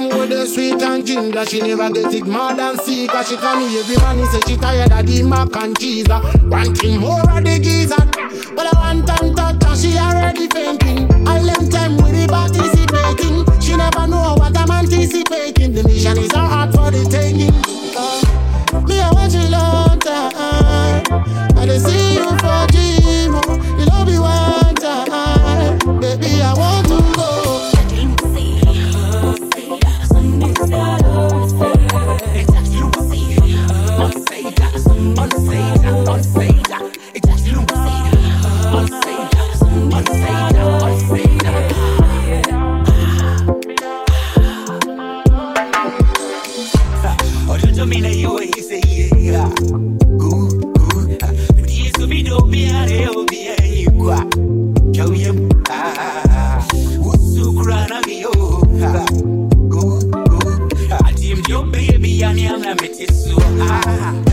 Anytime with the sweet and ginger, she never get it more than see. Cause she call me every man, he say she tired of the mac and cheese. Wanting more of the geezer. But I want time touch and she already fainting. All them time with the participating. She never know what I'm anticipating. The mission is hard for the taking. Me I watch you long time. I dey see you for gym. You love me one time. Baby, I want to go. Baby, I'm not